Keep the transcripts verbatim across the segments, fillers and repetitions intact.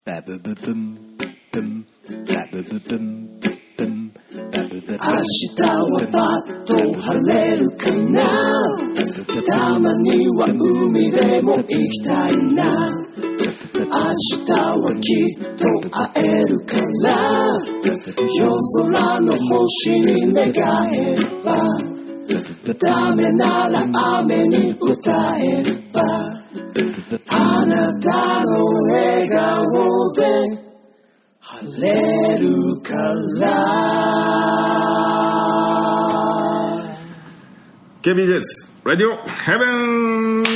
バブブブンブンバブブブンブンバブブブン。明日はパッと晴れるかな。たまには海でも行きたいな。明日はきっと会えるから。夜空の星に願えば。ダメなら雨に歌えば。あなたの笑顔で晴れるから。 ケービー です。ラディオヘブンよ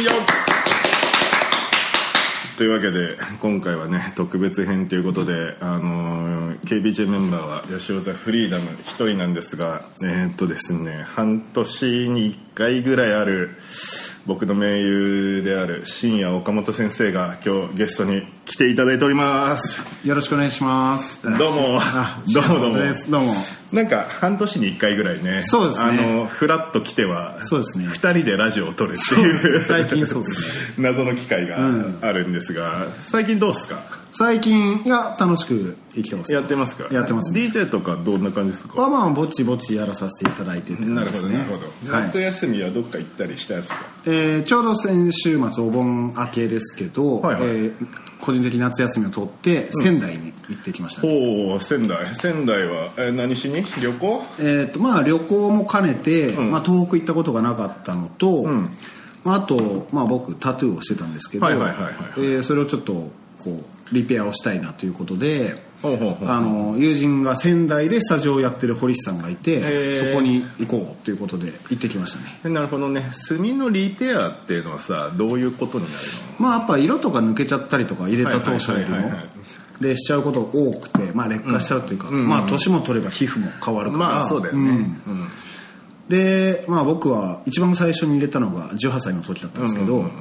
というわけで今回はね特別編ということで、あのー、ケービージェー メンバーはヤシオザフリーダム一人なんですが、えー、っとですね半年にいっかいぐらいある僕の盟友である深夜岡本先生が今日ゲストに来ていただいております。 よろしくお願いします。 どうもどうもどうもどうも。 なんか半年にいっかいぐらいね、 そうですね、 あのフラッと来てはそうですね、 ふたりでラジオを撮るっていう最近そうですね謎の機会があるんですが、うん、最近どうですか？ 最近いや楽しく生きてます。 やってますか？ やってます、ね、 ディージェー とかどんな感じですか？ まあまあぼちぼちやらさせていただいてて、ね、 なるほどなるほど、 はい、 夏休みはどっか行ったりしたやつか？ えー、ちょうど先週末お盆明けですけど、 はいはい、 えー、個人的夏休みを取って仙台に行ってきました、ね、 うん、おお仙台仙台は、えー、何しに旅行？ えー、とまあ旅行も兼ねて、うん、まあ、東北行ったことがなかったのと、うん、あと、まあ、僕タトゥーをしてたんですけど、それをちょっとこうリペアをしたいなということで、ほうほうほう、あの友人が仙台でスタジオをやってる堀市さんがいて、そこに行こうということで行ってきましたね。 なるほどね。炭のリペアっていうのはさどういうことになるの？ まあやっぱ色とか抜けちゃったりとか入れた当初よりもでしちゃうことが多くて、まあ、劣化しちゃうというか、うん、まあ年も取れば皮膚も変わるから、 まあそうだよね、うんうん、 で、まあ、僕は一番最初に入れたのがじゅうはっさいの時だったんですけど、うんうんうん、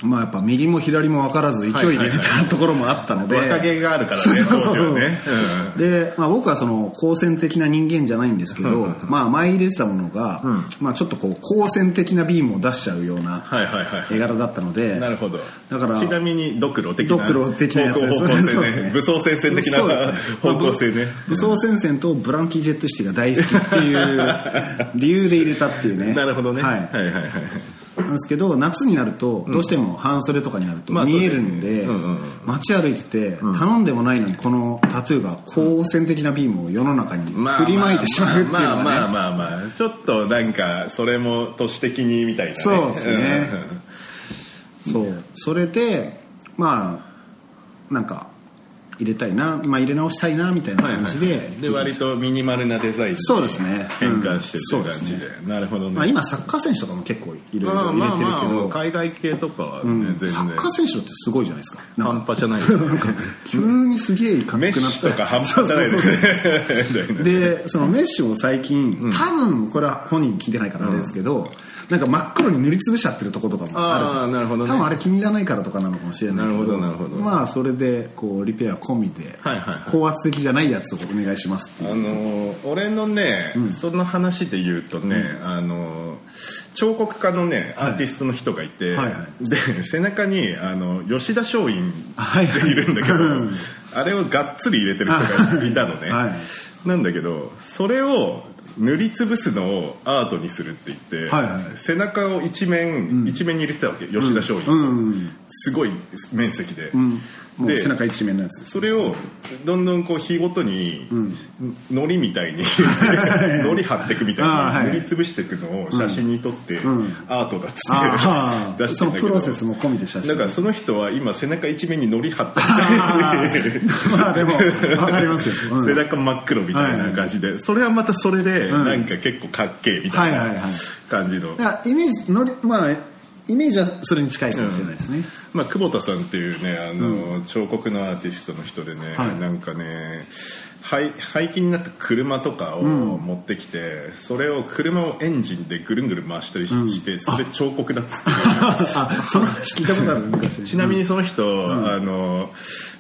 まあやっぱ右も左も分からず勢いで入れたところもあったので、 若気があるからね。そうそうそう、ね、 うん、で、まあ、僕はその好戦的な人間じゃないんですけど、うんうんうん、まあ前入れてたものが、うん、まあちょっとこう好戦的なビームを出しちゃうような絵柄だったので、 なるほど。 だからちなみにドクロ的なドクロ的なやつです。 方向性ね、武装戦線的な方向性ね。 武装戦線とブランキー・ジェット・シティが大好きっていう理由で入れたっていうね。 なるほどね。 はい、はいはいはい。なんですけど夏になるとどうしても半袖とかになると見えるんで、街歩いてて頼んでもないのにこのタトゥーが好戦的なビームを世の中に振りまいてしまうっていうのはね、 まあまあまあまあちょっとなんかそれも都市的にみたいなね。 そうですね、うん、そうそれでまあなんか入れたいな、まあ、入れ直したいなみたいな感じで、はいはいはい、 で割とミニマルなデザインに変換してるという感じで、うん、なるほどね。 まあ、今サッカー選手とかも結構いろいろ入れてるけど、まあまあまあ海外系とかはね、うん、全然サッカー選手ってすごいじゃないですか。 なんか半端じゃないですね。なんか急にすげえかっこよくなった。 メッシとか半端じゃないですね。 でそのメッシも最近、うん、多分これは本人聞いてないからあれですけど、うん、なんか真っ黒に塗りつぶしちゃってるとことかもあるじゃん。 あ、なるほどね。 多分あれ気に入らないからとかなのかもしれないけど、 なるほどなるほど。 まあそれでこうリペア込みで、はいはいはい、高圧的じゃないやつをお願いしますっていう。 あのー、俺のね、うん、その話で言うとね、うん、あのー、彫刻家のねアーティストの人がいて、はいはいはい、で背中にあの吉田松陰っているんだけど、はいはい、あれをがっつり入れてる人がいたのね、はい、なんだけどそれを塗りつぶすのをアートにするって言って、はいはい、背中を一面、うん、一面に入れてたわけ、吉田松陰、うんうん、すごい面積で、うん、 もう背中一面のやつです。 それをどんどんこう日ごとに海苔みたいに海苔貼っていくみたいな塗りつぶしていくのを写真に撮ってアートだっつって出してんだけど、 そのプロセスも込みで写真だからその人は今背中一面に海苔貼ったみたいにまあでも分かりますよ、 うん、背中真っ黒みたいな感じで、それはまたそれでなんか結構かっけえみたいな感じの、 イメージのりまあイメージはそれに近いかもしれないですね、うん、 まあ、久保田さんっていうねあの、うん、彫刻のアーティストの人でね、はい、なんかね廃棄になった車とかを持ってきて、うん、それを車をエンジンでぐるんぐる回したりして、うん、それ彫刻だっつってあその話聞いたことある昔ちなみにその人、うん、あの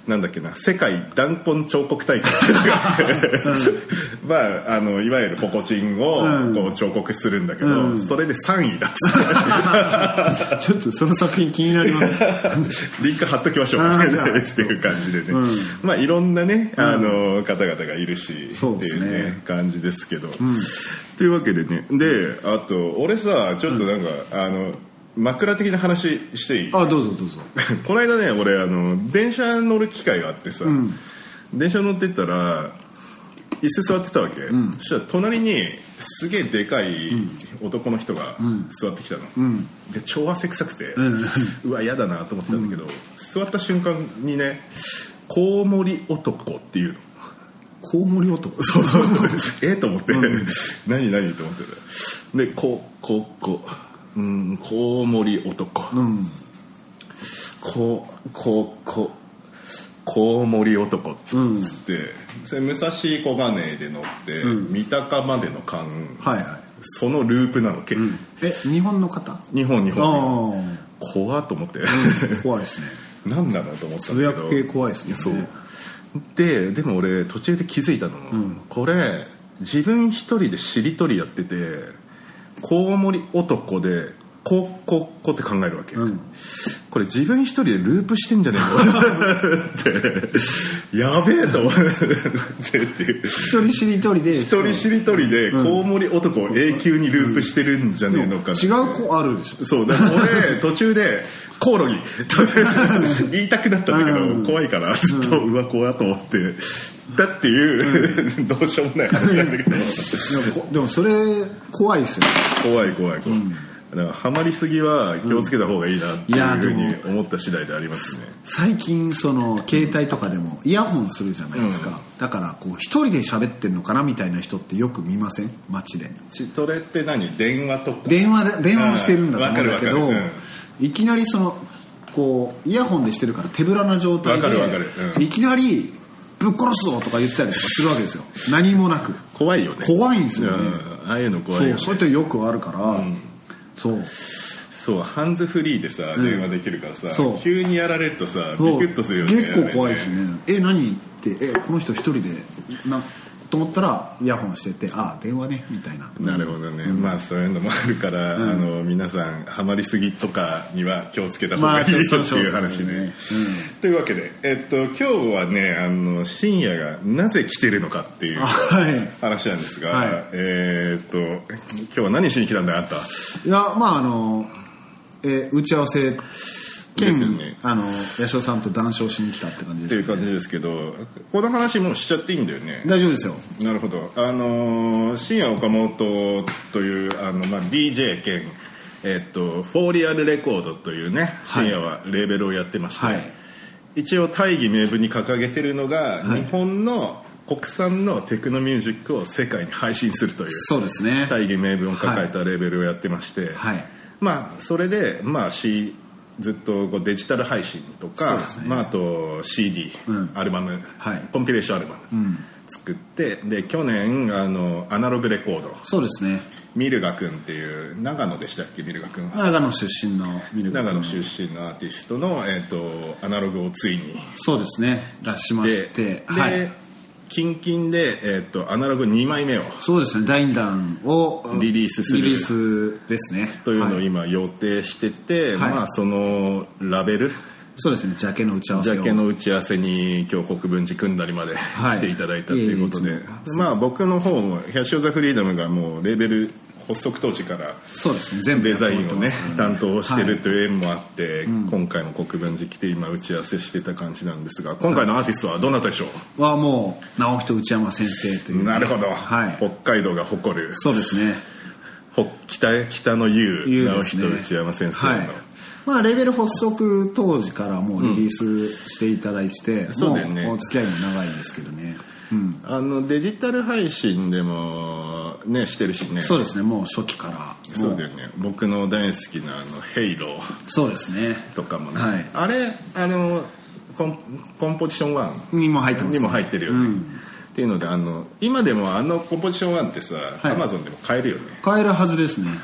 なんだっけな、世界弾痕彫刻大会っていうのがあって、うん、まああのいわゆるポコチンをこう彫刻するんだけど、うん、それでさんいだっつってちょっとその作品気になりますリンク貼っときましょうっていう感じでね、うん、まあいろんなねあの方々がいるし、うん、っていうね、ね感じですけど、うん、というわけでね、であと俺さちょっとなんか、うん、あの枕的な話していい？ あ、どうぞどうぞこの間ね俺あの電車乗る機会があってさ、うん、電車乗ってったら椅子座ってたわけ、うん、そしたら隣にすげえでかい男の人が座ってきたの、うん、で超汗臭くて、うん、うわ嫌だなと思ってたんだけど、うん、座った瞬間にねコウモリ男っていうの。 コウモリ男？ そうそうええと思って、うん、何何と思ってた。でこここうん、コウモリ男、うん、こここコウモリ男っつって、うん、それ武蔵小金井で乗って、うん、三鷹までの間、はいはい、そのループなのけ、うん、 え日本の方？ 日本日本怖っと思って、 うん、怖いですね何なのと思ったんだけど、 つぶやく系怖いですね。 そうででも俺途中で気づいたの、うん、これ自分一人でしりとりやっててコウモリ男でこうこうこうって考えるわけ、うん、これ自分一人でループしてんじゃねえのってやべえと思ってっていう一人しりとりで一人しりとりでコウモリ男を永久にループしてるんじゃねえのか、 うん、違う子あるでしょ。 そうだから俺途中でコオロギ言いたくなったんだけど、うん、怖いからずっと、うん、うわ怖いと思ってだっていう、うん、どうしようもない話なんだけどでもそれ怖いですよね。 怖い怖い怖い、うん、だからハマりすぎは気をつけた方がいいなっていうふうに思った次第でありますね、うん、 最近その携帯とかでもイヤホンするじゃないですか、うん、だからこう一人で喋ってんのかなみたいな人ってよく見ません？街で。 それって何？電話とか電話で電話もしてるんだと思うんだけど、うん、いきなりそのこうイヤホンでしてるから手ぶらな状態でうん、いきなりぶっ殺すぞとか言ってたりとかするわけですよ。何もなく。 怖いよね。 怖いんですよね、うん、 ああいうの怖いよね。 そう、それってよくあるから、うん、そうそうハンズフリーでさ、うん、電話できるからさ、急にやられるとさビクッとするよね。 結構怖いですね。え何ってえこの人一人でなと思ったらイヤホンしててあ電話ねみたいな。 なるほどね、うん、まあそういうのもあるから、うん、あの皆さんハマりすぎとかには気をつけた方がいいよっていう話ね、うん、というわけで、えっと、今日はねあの深夜がなぜ来てるのかっていう話なんですが、はい、えー、っと今日は何しに来たんだよあんた。 いやまああの、えー、打ち合わせですよね、あの八代さんと談笑しに来たって感じです、ね、 っていう感じですけどこの話もしちゃっていいんだよね。 大丈夫ですよ。 なるほど。あの深夜岡本というあの、まあ、ディージェー 兼、えっと、フォーリアルレコードというね深夜はレーベルをやってまして、はい、一応大義名分に掲げてるのが、はい、日本の国産のテクノミュージックを世界に配信するというそうですね大義名分を抱えたレーベルをやってまして、はい、まあそれでまあ Cずっとこうデジタル配信とか、ねまあ、あと シーディー、うん、アルバム、はい、コンピレーションアルバム作って、うん、で去年あのアナログレコードそうですねミルガ君っていう長野でしたっけミルガ君は長野出身のミルガ君長野出身のアーティストの、えー、とアナログをついにそうですね出しましてで、はい近々で、えー、とアナログにまいめをそうですねだいにだんをリリースするリリースですねというのを今予定してて、はい、まあそのラベルそうですねジャケの打ち合わせをジャケの打ち合わせに今日国分寺組んだりまで来ていただいたということで、はい、まあ僕の方もヒャッシュ・ザ・フリーダムがもうレーベル発足当時からそうですね全部デザインをね担当してるという縁もあって、はいうん、今回も国分寺来て今打ち合わせしてた感じなんですが今回のアーティストはどなたでしょう？ はもう直人内山先生という、ね、 なるほど、はい、北海道が誇るそうですね北, 北の優直人内山先生の、はいまあ、レーベル発足当時からもうリリースしていただいて、うん、そうだよね、もうお付き合いも長いんですけどね、うん、 あのデジタル配信でもねしてるしねそうですねもう初期からそうだよね僕の大好きなあのヘイローそうですねとかもね、はい、あれあのコン、コンポジションワンにも入ってます、ね、 にも入ってるよね、うん、っていうのであの今でもあのコンポジションワンってさ、はい、Amazon でも買えるよね買えるはずですね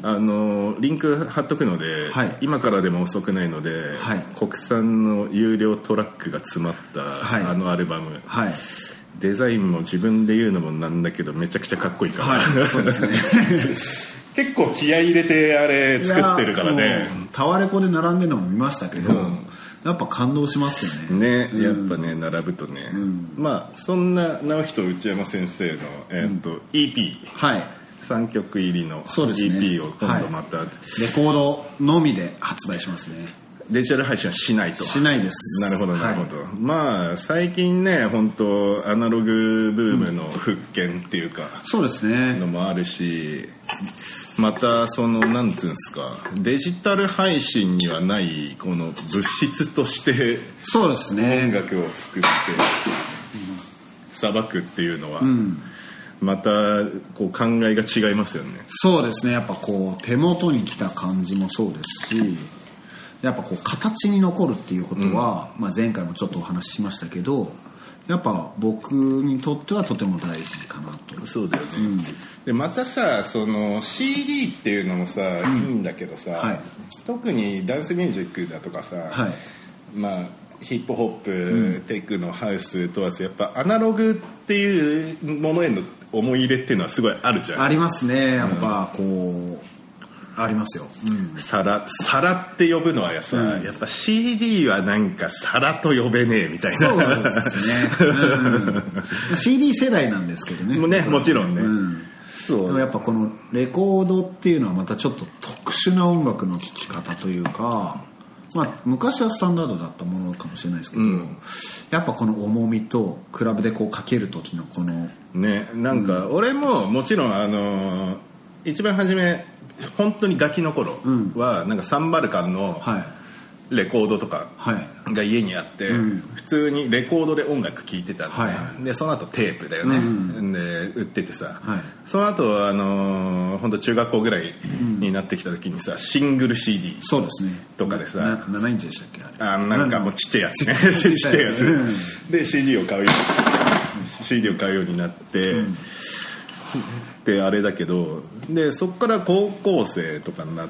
あのリンク貼っとくので、はい、今からでも遅くないので、はい、国産の有料トラックが詰まった、はい、あのアルバム、はい、デザインも自分で言うのもなんだけどめちゃくちゃかっこいいから、はい、そうですね結構気合い入れてあれ作ってるからね。 タワレコで並んでるのも見ましたけど、うん、やっぱ感動しますよね。ね、うん、やっぱね並ぶとね、うん、まあそんな直人内山先生の、えーとうん、イーピー、はい、さんきょく入りの イーピー を今度また、はい、 レコードのみで発売しますね。 デジタル配信はしないと。 しないです。 なるほどなるほど、はい、まあ最近ね本当アナログブームの復権っていうか、うん、 そうですねのもあるし、またそのなんつうんですか、デジタル配信にはないこの物質としてそうですね音楽を作ってさばくっていうのは、うん、またこう考えが違いますよね。 そうですね、やっぱこう手元に来た感じもそうですし、やっぱこう形に残るっていうことは、うんまあ、前回もちょっとお話ししましたけど、やっぱ僕にとってはとても大事かなと。 そうだよね、うん、でまたさその シーディー っていうのもさ、うん、いいんだけどさ、はい、特にダンスミュージックだとかさ、はい、まあヒップホップ、うん、テクノハウス問わずやっぱアナログっていうものへの思い入れっていうのはすごいあるじゃん。 ありますね、やっぱこう、うんありますよ、うん、 皿皿って呼ぶのはやさ、うん、やっぱ シーディー はなんか皿と呼べねえみたいな。 そうですね、うん、シーディー 世代なんですけどねも, ねもちろんね、うん、 そうでもやっぱこのレコードっていうのはまたちょっと特殊な音楽の聴き方というか、まあ、昔はスタンダードだったものかもしれないですけど、うん、やっぱこの重みとクラブでこうかける時のこのね、なんか俺ももちろんあの一番初め本当にガキの頃はなんかサンバルカンのレコードとかが家にあって普通にレコードで音楽聴いてたんで、はい、でその後テープだよね、うん、で売っててさ、はい、その後あの本当中学校ぐらいになってきた時にさシングル シーディー とかでさななインチでしたっけ、 あなんかもうちっちゃいやつねちっちゃいやつで シーディー を買うように シーディー を買うようになって、うんであれだけどでそこから高校生とかになって、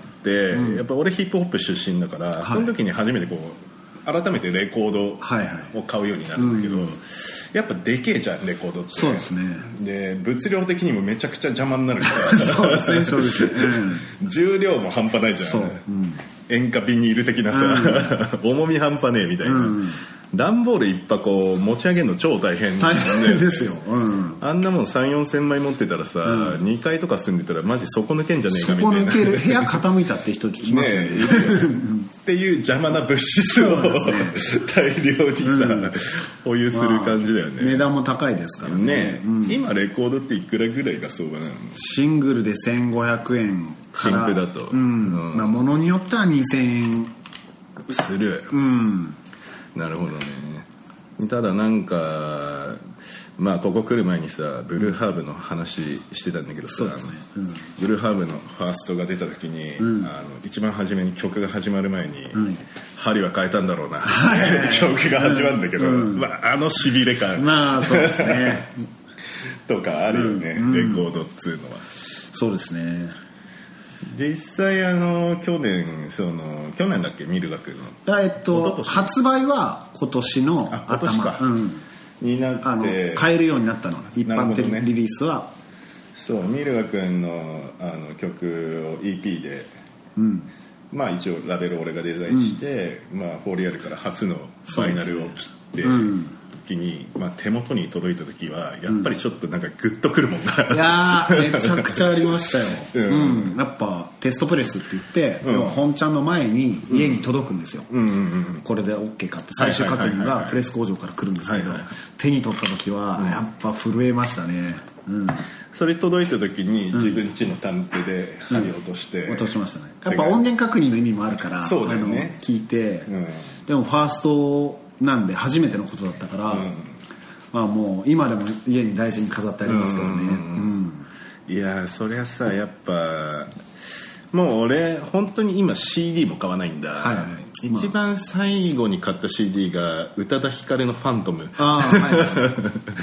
うん、やっぱ俺ヒップホップ出身だから、はい、その時に初めてこう改めてレコードを買うようになるんだけど、はいはいうん、やっぱでけえじゃんレコードって。 そうですね。 で物量的にもめちゃくちゃ邪魔になるからそうですねそうですね、 うん、重量も半端ないじゃん。そう、うん、塩化ビニール的なさ、うん、重み半端ねえみたいな、うん段ボール一箱持ち上げるの超大変大変ですよ、うん、 あんなもん さん,よん 千枚持ってたらさ、うん、にかいとか住んでたらマジ底抜けんじゃねえかみたいな。 底抜ける部屋傾いたって人聞きますよねねっていう邪魔な物質を、ね、大量にさ、うん、保有する感じだよね、まあ、 値段も高いですからね, ね、うん、今レコードっていくらぐらいが相場なの？ シングルでせんごひゃくえんから新譜だと、 うんうんまあ、ものによってはにせんえんする、うんなるほどね。ただなんかまあここ来る前にさブルーハーブの話してたんだけどさ、そうですねうん、ブルーハーブのファーストが出た時に、うん、あの一番初めに曲が始まる前に、うん、針は変えたんだろうな曲が始まるんだけど、うんまあ、あのしびれ感まあそうですねとかあるよね、うん、レコードっつうのは。 そうですね。 実際あの去年その去年だっけミルガ君のえっと発売は今年の頭今年か、うん、になってあの買えるようになったの一般的なリリースは、ね、 そうミルガ君のあの曲を イーピー で、うん、まあ一応ラベルを俺がデザインして、うん、まあフォーリアルから初のファイナルを切って、時に、まあ、手元に届いた時はやっぱりちょっとなんかグッとくるもんが、 うん、いやーめちゃくちゃありましたよ、うんうん、やっぱテストプレスって言って、うん、本ちゃんの前に家に届くんですよ、うんうんうん、これで OK かって最終確認がプレス工場から来るんですけど、手に取った時はやっぱ震えましたね、うん、 それ届いた時に自分家の探偵で針を落として、うん、 落としましたね。やっぱ音源確認の意味もあるからそうだよね、 聞いて、うん、でもファーストなんで初めてのことだったから、うん、まあもう今でも家に大事に飾ってありますけどね、うんうんうん、いやそりゃさやっぱもう俺本当に今 シーディー も買わないんだ、はいはい、一番最後に買った シーディー が宇多田ヒカルのファントム。あ、はいはい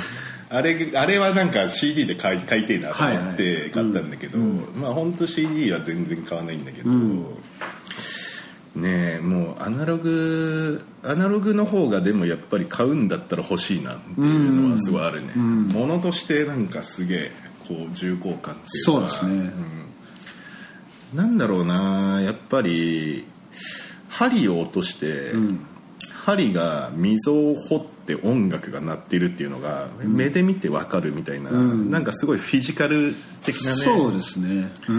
あれあれはなんか シーディー で買い買いてえなと思って買ったんだけど、はいはいうん、まあ本当 シーディー は全然買わないんだけど、うん、ねえもうアナログアナログの方がでもやっぱり買うんだったら欲しいなっていうのはすごいあるね、うん、物としてなんかすげえこう重厚感っていうかそうですね、 うん、なんだろうなやっぱり針を落として、うん、針が溝を掘って音楽が鳴っているっていうのが目で見てわかるみたいな、うん、なんかすごいフィジカル的なねそうですね、うん、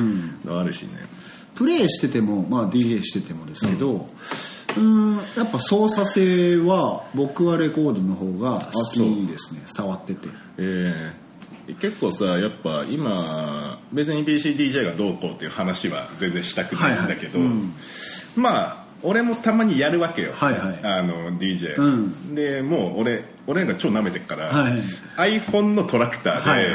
のあるしねプレイしてても、まあ、ディージェー しててもですけど、うん、うんやっぱ操作性は僕はレコードの方が好きですね触ってて、 えー、結構さやっぱ今別に ピーシーディージェー がどうこうっていう話は全然したくないんだけど、はいはいうん、まあ俺もたまにやるわけよ、はいはい、あの ディージェー、うん、でもう俺俺なんか超舐めてるから、はい、iPhone のトラクターで、はいはい、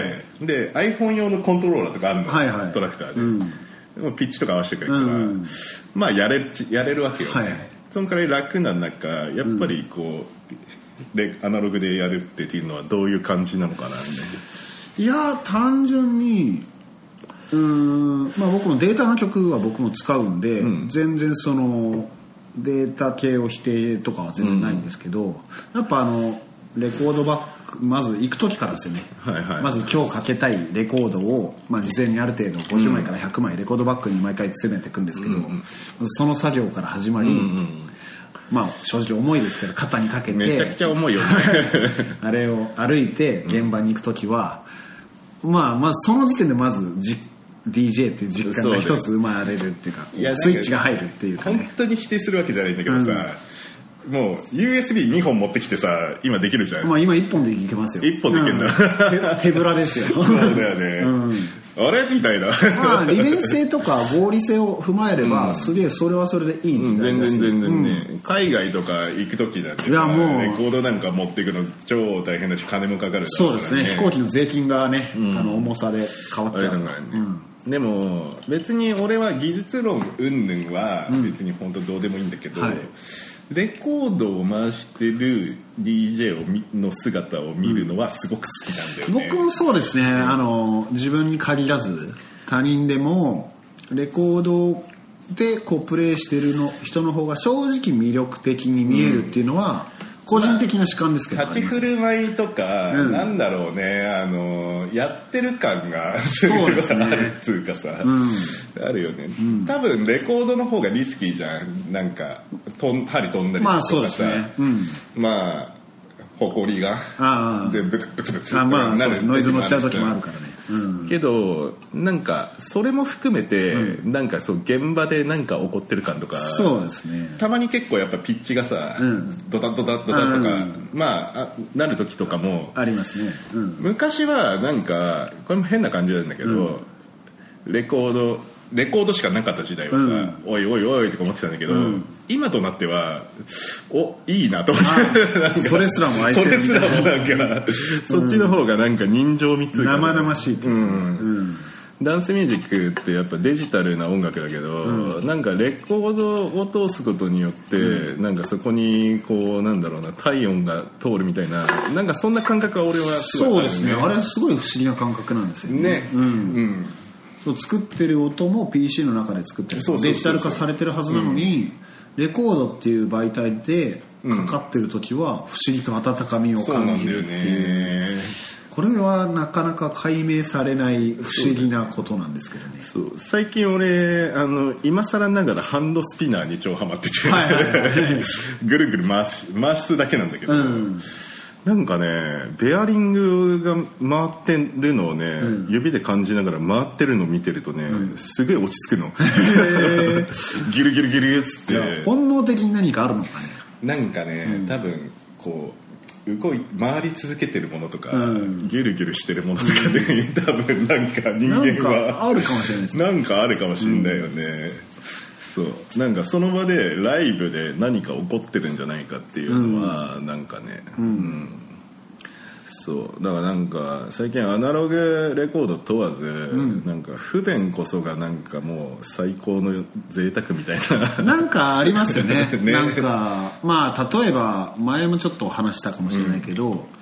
で iPhone 用のコントローラーとかあるの、はいはい、トラクターで、うんピッチとか合わせてくれるから、うん、まあやれやれるわけよね、はい、そのくらい楽な中やっぱりこう、うん、アナログでやるっていうのはどういう感じなのかなみたいな。 いや単純にうーん、まあ、僕もデータの曲は僕も使うんで、うん、全然そのデータ系を否定とかは全然ないんですけど、うん、やっぱあのレコードバックまず行く時からですよね、はいはい、まず今日かけたいレコードを、まあ、事前にある程度ごじゅうまいからひゃくまいレコードバッグに毎回詰めていくんですけど、うんうん、まずその作業から始まり、うんうん、まあ正直重いですけど肩にかけてめちゃくちゃ重いよねあれを歩いて現場に行く時は、うん、まあまずその時点でまずじディージェー っていう実感が一つ生まれるっていうかスイッチが入るっていうか、ね、 本当に否定するわけじゃないんだけどさ、うんもう ユーエスビーに 本持ってきてさ今できるじゃん。 まあ今いっぽんでいけますよ。 いっぽんでいけんだ、 うん、手, 手ぶらですよそうだよね、うん、あれみたいなまあ利便性とか合理性を踏まえれば、うん、すげえそれはそれでいい時代だし、 うん、全然全然ね、うん、海外とか行く時だってさレコードなんか持っていくの超大変だし金もかかるから、ね、 そうですね飛行機の税金がね、うん、あの重さで変わっちゃうからね、うんでも別に俺は技術論云々は別に本当どうでもいいんだけど、うんはいレコードを回してる ディージェー をの姿を見るのはすごく好きなんだよね、 うん、僕もそうですね、うん、あの自分に限らず他人でもレコードでこうプレイしてるの人の方が正直魅力的に見えるっていうのは、うん個人的な主観ですけど、 まあ、立ち振る舞いとか、うん、なんだろうねあのやってる感がそうですねあるっていうかさ、うん、あるよね、うん、多分レコードの方がリスキーじゃんなんかとん針飛んだりとかさ、まあそうですね、うん、まあホコリがあでブツブツブツってなるノイズ乗っちゃう時もあるからね、 うん、けどなんかそれも含めて、うん、なんかそう現場でなんか起こってる感とかそうですねたまに結構やっぱピッチがさ、うん、ドタドタドタとか、うん、まあなる時とかもありますね、 うん、昔はなんかこれも変な感じなんだけど、うん、レコードレコードしかなかった時代はさ、うん、おいおいおいとか思ってたんだけど、うん、今となってはおいいなと思ってそれすらも愛せるみたいなそれすらもなんか、うん、そっちの方がなんか人情味つうか、 生々しいっていう、うんうん、ダンスミュージックってやっぱデジタルな音楽だけど、うん、なんかレコードを通すことによって、うん、なんかそこにこうなんだろうな体温が通るみたいななんかそんな感覚は俺はすごいある、ね、 そうですねあれはすごい不思議な感覚なんですよねね、うんうんそう作ってる音も ピーシー の中で作ってるデジタル化されてるはずなのに、うん、レコードっていう媒体でかかってる時は不思議と温かみを感じるっていう、ね、これはなかなか解明されない不思議なことなんですけどねそう最近俺あの今更ながらハンドスピナーに超ハマってて、はいはいはい、ぐるぐる回し回すだけなんだけど、うんなんかねベアリングが回ってるのをね、うん、指で感じながら回ってるのを見てるとね、うん、すごい落ち着くのギュルギュルギュルっつって本能的に何かあるのかねなんかね、うん、多分こう動い回り続けてるものとか、うん、ギュルギュルしてるものとかで、うん、多分なんか人間はなんかあるかもしれないですねなんかあるかもしれないよね、うんそうなんかその場でライブで何か起こってるんじゃないかっていうのはなんかね、うんうん、そうだからなんか最近アナログレコード問わず、うん、なんか不便こそがなんかもう最高の贅沢みたいななんかありますよねねなんかまあ例えば前もちょっと話したかもしれないけど、うん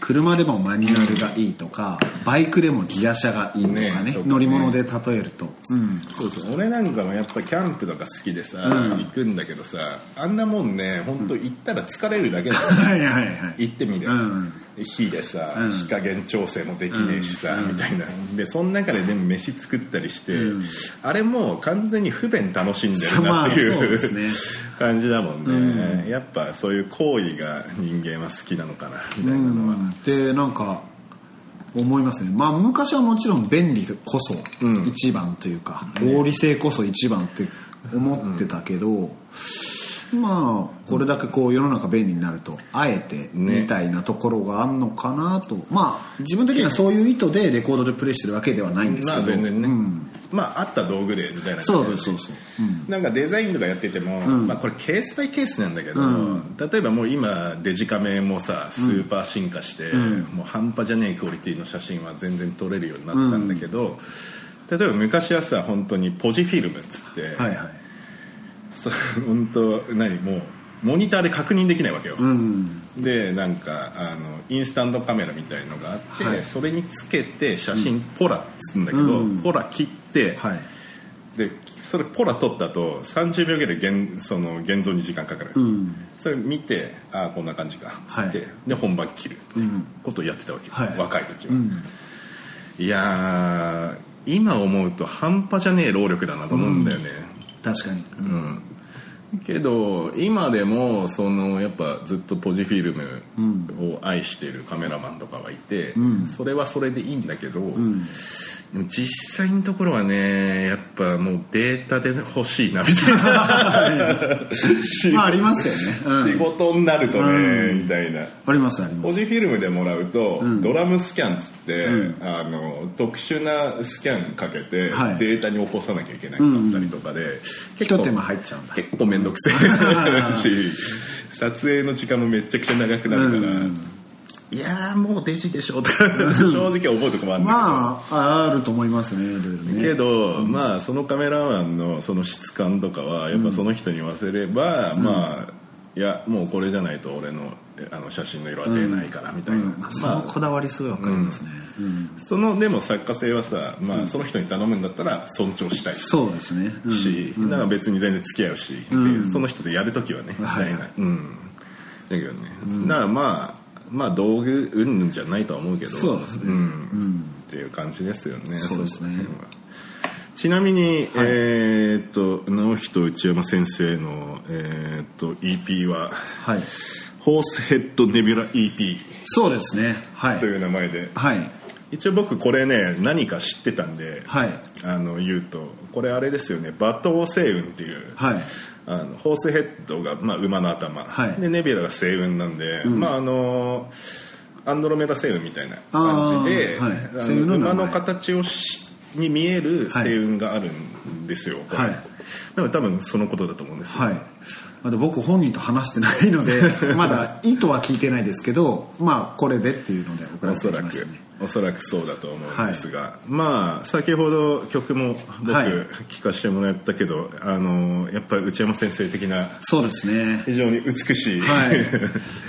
車でもマニュアルがいいとか、バイクでもギア車がいいとか ね, ね乗り物で例えると、うん、 そうそう俺なんかもやっぱキャンプとか好きでさ、うん、行くんだけどさ、あんなもんね本当行ったら疲れるだけだよ、はいはいはい、行ってみれば、うん、火でさ、うん、火加減調整もできねえしさ、うん、みたいなでその中ででも飯作ったりして、うん、あれもう完全に不便楽しんでるなっていう、まあそうですね、感じだもんね、うん、やっぱそういう行為が人間は好きなのかなみたいなのは、うん、 でなんか思いますね。まあ昔はもちろん便利こそ一番というか、うん、合理性こそ一番って思ってたけど、うんまあこれだけこう世の中便利になるとあえてみたいなところがあるのかなと、ね、まあ自分的にはそういう意図でレコードでプレイしてるわけではないんですけど、 まあ全然ね、うん、まああった道具でみたいな感じで、 そうそうそう、うん、 なんかデザインとかやってても、うんまあ、これケースバイケースなんだけど、うん、例えばもう今デジカメもさスーパー進化して、うん、もう半端じゃねえクオリティの写真は全然撮れるようになったんだけど、うん、例えば昔はさ本当にポジフィルムっつって、はいはい本当何もうモニターで確認できないわけよ、うん、でなんかあのインスタントカメラみたいのがあって、はい、それにつけて写真、うん、ポラっつうんだけど、うん、ポラ切って、はい、でそれポラ撮った後さんじゅうびょうぐらい現その現像に時間かかる、うん、それ見てああこんな感じかつって、はい、で本番切るっていうことをやってたわけ、はい、若い時は、うん、いや今思うと半端じゃねえ労力だなと思うんだよね、 うん、確かに、 うんけど今でもそのやっぱずっとポジフィルムを愛しているカメラマンとかはいて、うん、それはそれでいいんだけど、うん、でも実際のところはねやっぱもうデータで欲しいなみたいなまあありますよね、 うん、仕事になるとね、うん、みたいなありますあります。 ポジフィルムでもらうと、うん、ドラムスキャンっつって、うん、あの特殊なスキャンかけて、はい、データに起こさなきゃいけないかったりとかで、うん、 結構手間入っちゃうんだ。 結構めんどくせえし撮影の時間もめちゃくちゃ長くなるから、うん、いやーもうデジでしょとか正直思うとこもあるんだけど、 まああると思いますねいろいろね。 けど、うん、まあそのカメラマンのその質感とかはやっぱその人に言わせれば、うん、まあいやもうこれじゃないと俺のあの写真の色は出ないからみたいな、うんうんまあ、 そのこだわりすごい分かりますね、うんうん、そのでも作家性はさ、まあ、その人に頼むんだったら尊重したいし、 そうですね、うん、 だから別に全然付き合うし、うん、その人でやるときはねみたいな、うん、だけどね、うん、だからまあまあ道具うんぬんじゃないとは思うけどそうですね、うんうん、 っていう感じですよね。 そうですね。 ちなみに、はい、えー、っと直人内山先生の、えー、っと イーピー は、はい、ホースヘッドネビュラ イーピーそうですね、はい、 という名前で、 はい、 一応僕これね何か知ってたんで、はい、あの言うとこれあれですよね、馬頭星雲っていう、はい、あのホースヘッドが、まあ、馬の頭、はい、でネビュラが星雲なんで、うん、まああのアンドロメダ星雲みたいな感じで、はい、あの馬の形をしに見える星雲があるんですよ、はい、だから多分そのことだと思うんですよ、はい、 まだ僕本人と話してないのでまだ意図は聞いてないですけどまあこれでっていうので送らせてきましたね。 おそらくそうだと思うんですが、はい、まあ先ほど曲も僕聴かせてもらったけど、はい、あのやっぱり内山先生的なそうですね非常に美しい、 はい、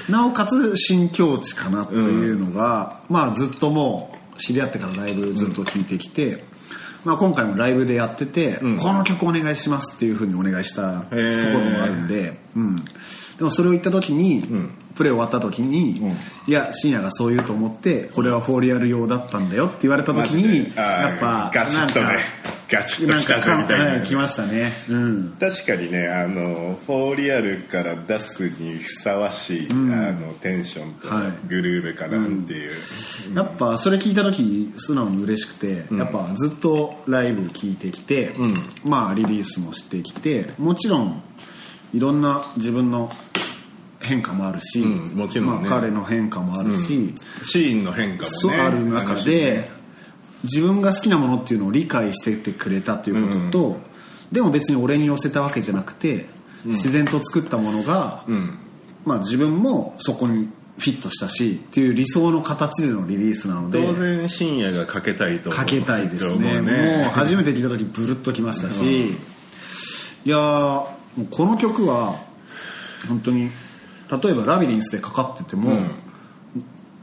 なおかつ新境地かなというのが、うん、まあずっともう知り合ってからライブずっと聴いてきて、うんまあ、今回もライブでやってて、うん、この曲お願いしますっていう風にお願いしたところもあるんで、うん、でもそれを言った時に、うん、プレイ終わった時に、うん、いや深夜がそう言うと思ってこれはフォーリアル用だったんだよって言われた時にやっぱガチッとねガチッときたぞみたいな、 はい、来ましたね、うん、 確かにねあのフォーリアルから出すにふさわしい、うん、あのテンションとグルーヴかなっていう、 はいうん、やっぱそれ聞いた時素直に嬉しくて、うん、やっぱずっとライブ聞いてきて、うん、まあリリースもしてきてもちろんいろんな自分の変化もあるし、うん、もちろんねまあ、彼の変化もあるし、うん、 シーンの変化もねある中で自分が好きなものっていうのを理解しててくれたっていうことと、うん、でも別に俺に寄せたわけじゃなくて、うん、自然と作ったものが、うんまあ、自分もそこにフィットしたしっていう理想の形でのリリースなので当然深夜がかけたいと思うかけたいですねもう初めて聞いた時ブルッときましたし、うん、いやもうこの曲は本当に例えばラビリンスでかかってても、うん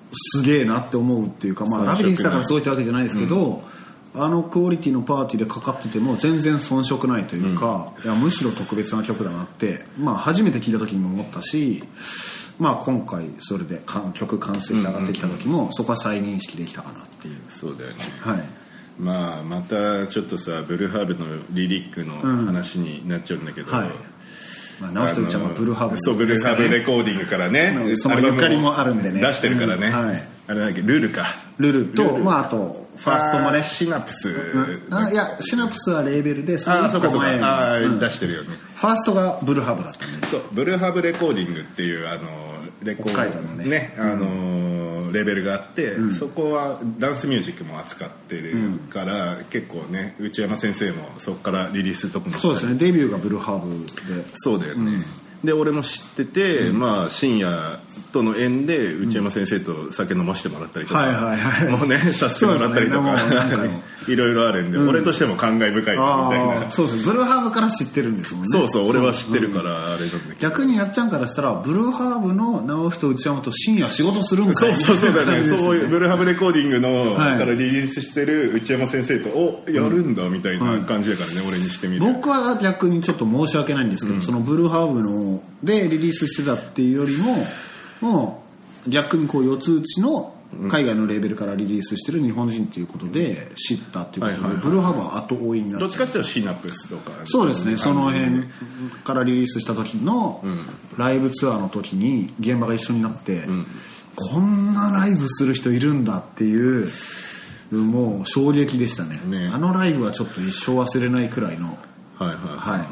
すげえなって思うっていうか、まあ、ラビリンスだからすごいってわけじゃないですけど、うん、あのクオリティのパーティーでかかってても全然遜色ないというか、うん、いやむしろ特別な曲だなって、まあ、初めて聴いた時にも思ったし、まあ、今回それで曲完成して上がってきた時もそこは再認識できたかなっていう。 そうだよね、 はい、 まあ、またちょっとさブルーハーブのリリックの話になっちゃうんだけど、うん、はい、まあ、直人ちゃんはブルーハーブ、ね、 そうブルーハーブレコーディングからね、 そのゆかりもあるんでね出してるからね、 うん、はい、 あれだっけルルかルルとルル、まあ、あとファーストもねシナプス、 うん、あいやシナプスはレーベルでそのいっこまえにあ、うん、出してるよね。 ファーストがブルーハーブだったんで、 そうブルーハーブレコーディングっていうあのレコード北海道のね、 ね、あのー、レーベルがあって、うん、そこはダンスミュージックも扱ってるから、うん、結構ね内山先生もそこからリリースとかもしたり。 そうですね、デビューがブルーハーブで。 そうだよね、うん、で俺も知ってて、うん、まあ深夜との縁で内山先生と酒飲ませてもらったりとか、 うん、はいはいはい、 もうねさせてもらったりとか、ね、いろいろあるんで、うん、俺としても感慨深いみたいな。 そうそうブルーハーブから知ってるんですもんね。 そうそう俺は知ってるから、うん、あれなんだけど逆にやっちゃんからしたらブルーハーブの直人内山と深夜仕事するんかい。 そうそうそうだねそういうブルーハーブレコーディングの、はい、からリリースしてる内山先生とおやるんだみたいな感じだからね、うん、俺にしてみる。 僕は逆にちょっと申し訳ないんですけど、うん、そのブルーハーブのでリリースしてたっていうよりももう逆にこう四つ打ちの海外のレーベルからリリースしてる日本人ということで知ったっていうことで、はいはいはい、ブルーハーブは後追いになっちゃう。 どっちかっていうとシナプスとか、 そうですね、その辺からリリースした時のライブツアーの時に現場が一緒になって、うん、こんなライブする人いるんだっていうもう衝撃でした ね, ねあのライブはちょっと一生忘れないくらいの、 はいはいはい、はい、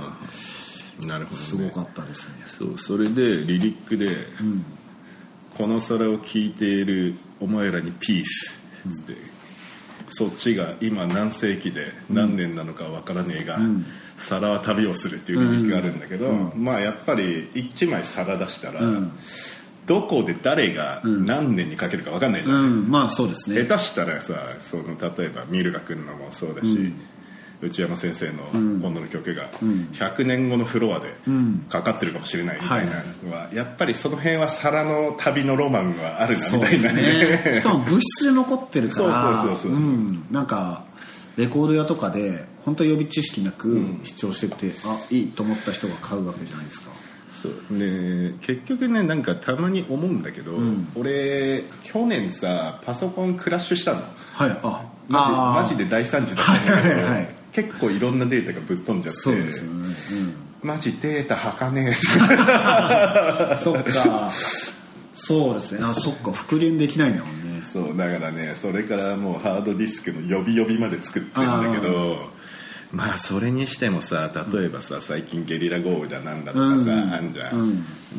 なるほど、ね、 すごかったですね。 そうそれでリリックで、うん、この空を聴いているお前らにピースって、うん、そっちが今何世紀で何年なのかわからねえが、うん、皿は旅をするっていうリリックがあるんだけど、うんうん、まあやっぱり一枚皿出したら、うん、どこで誰が何年にかけるかわかんないじゃん、うんうん、まあそうですね。 下手したらさその例えばミルガ君のもそうだし、うん内山先生の今度の曲がひゃくねんごのフロアでかかってるかもしれないみたいなのはやっぱりその辺は皿の旅のロマンがあるなみたいなね。 しかも物質で残ってるからそうそうそうそう、うん、なんかレコード屋とかで本当予備知識なく視聴してて、うん、あいいと思った人が買うわけじゃないですか。 そうね、結局ねなんかたまに思うんだけど、うん、俺去年さパソコンクラッシュしたの。 はいあマジ、マジで大惨事だったんだけど、はいはいはい、結構いろんなデータがぶっ飛んじゃって。 そうですよね、 うん、マジデータはかねえそっかそうですねあそっか復元できないんだもんね。 そうだからねそれからもうハードディスクの予備予備まで作ってるんだけどまあそれにしてもさ例えばさ最近ゲリラ豪雨だなんだとかさ、うん、あんじゃん、うん、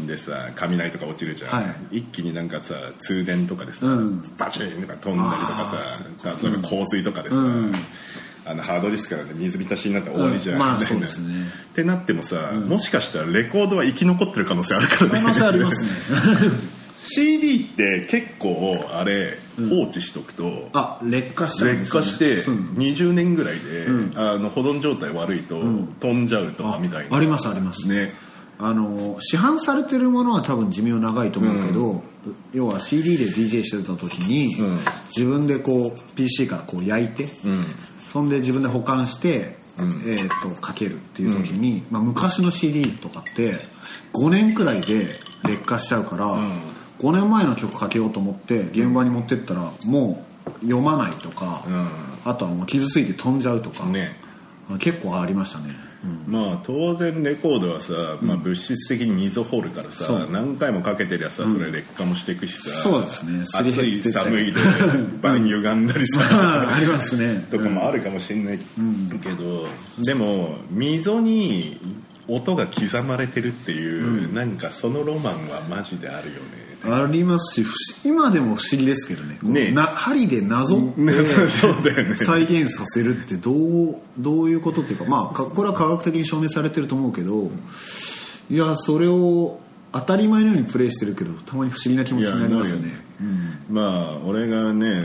でさ雷とか落ちるじゃん、はい、一気になんかさ通電とかでさ、うん、バチンとか飛んだりとかさ例えば洪水とかでさ、うんあのハードディスクから水浸しになったら終わりじゃん、うん、 まあそうですねってなってもさ、うん、もしかしたらレコードは生き残ってる可能性あるからね。 可能性ありますねシーディー って結構あれ放置しとくと、うん、 あ劣化しちゃうんですね。 劣化してにじゅうねんぐらいで、うん、あの保存状態悪いと飛んじゃうとかみたいな、 あ, ありますありますね。あの市販されてるものは多分寿命長いと思うけど、うん、要は シーディー で ディージェー してた時に、うん、自分でこう ピーシー からこう焼いて、うん、そんで自分で保管して、うんえー、とかけるっていう時に、うんまあ、昔の シーディー とかってごねんくらいで劣化しちゃうから、うんごねんまえの曲かけようと思って現場に持ってったらもう読まないとか、うん、あとはもう傷ついて飛んじゃうとか、ね、結構ありましたね、 うん、まあ当然レコードはさ、まあ、物質的に溝掘るからさ、うん、何回もかけてりゃさそれ劣化もしていくしさ、 そうですね暑い寒いで場合に歪んだりさ、 うん、ありますねとかもあるかもしれないけど、うん、でも溝に音が刻まれてるっていう、うん、なんかそのロマンはマジであるよね。 ありますし今でも不思議ですけどねねな針でなぞって再現させるってどう、どういうことっていうか、まあ、これは科学的に証明されてると思うけどいやそれを当たり前のようにプレイしてるけどたまに不思議な気持ちになりますね、 うん、まあ俺がね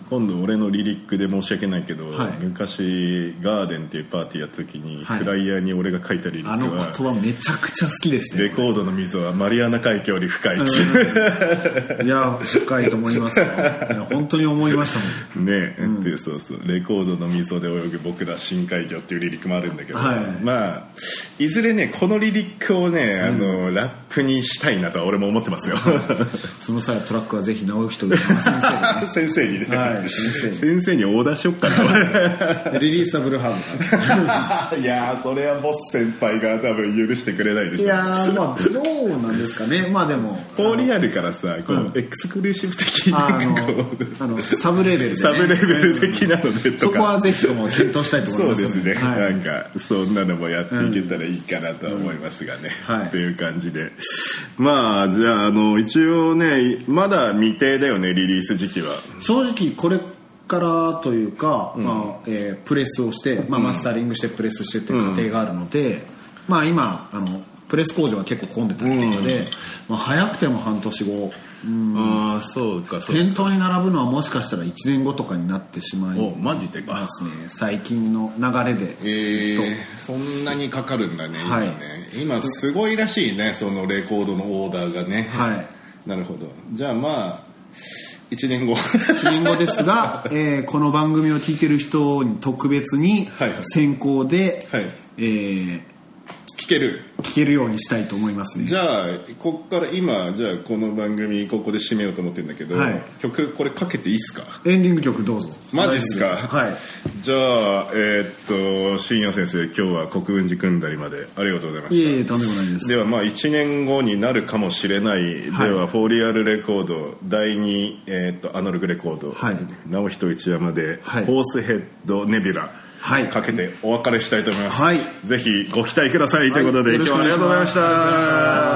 今度俺のリリックで申し訳ないけど、はい、昔ガーデンっていうパーティーやった時に、はい、フライヤーに俺が書いたリリックは、 あの言葉めちゃくちゃ好きでしたね。 レコードの溝はマリアナ海峡より深い。 いや深いと思いますよ。いや本当に思いましたもんね、うん、でそうそうレコードの溝で泳ぐ僕ら深海魚っていうリリックもあるんだけど、はい、まあいずれねこのリリックをねあの、うん、ラップにしたいなとは俺も思ってますよ。 その際トラックはぜひ直人内山先生に、ね、 先生にね、 はい、先生に先生にオーダーしよっかな。 リリースはブルーハーブ。 いやーそれはボス先輩が多分許してくれないでしょ。 いやーまあどうなんですかね。まあでもフォーリアルからさこのエクスクルーシブ的な、 うん、あのあのサブレーベルで、ね、 サブレーベル的なのでとか、 そこはぜひとも検討したいと思います。 そうですね、はい、なんかそんなのもやっていけたらいいかなとは思いますがね、うんうんはい、っていう感じで、まあじゃああの一応ねまだ未定だよねリリース時期は。 正直これからというか、うんまあえー、プレスをして、まあ、マスタリングしてプレスしてっていう過程があるので、うんまあ、今あのプレス工場は結構混んでたりとかで、うんまあ、早くても半年後、うん、 あそうかそうか店頭に並ぶのはもしかしたらいちねんごとかになってしまいおマジでかますね最近の流れで、 えー、そんなにかかるんだね今ね、はい、今すごいらしいねそのレコードのオーダーがね。 はいなるほど。じゃあまあいちねんごいちねんごですが、えー、この番組を聞いてる人に特別に先行で、はいはいえー、 聞ける聞けるようにしたいと思いますね。 じゃあこっから今じゃあこの番組ここで締めようと思ってるんだけど、はい、曲これかけていいっすか。 エンディング曲どうぞ。 マジっすか。 はいじゃあえー、っと信也先生今日は国分寺組んだりまでありがとうございました。 いえいえとんでもないです。 ではまあいちねんごになるかもしれない、はい、ではフォーリアルレコードだいに、えー、っとアナログレコード、はい、直人内山で、はい、ホースヘッドネビュラはい、かけてお別れしたいと思います、はい、ぜひご期待ください、はい、ということで今日はありがとうございました。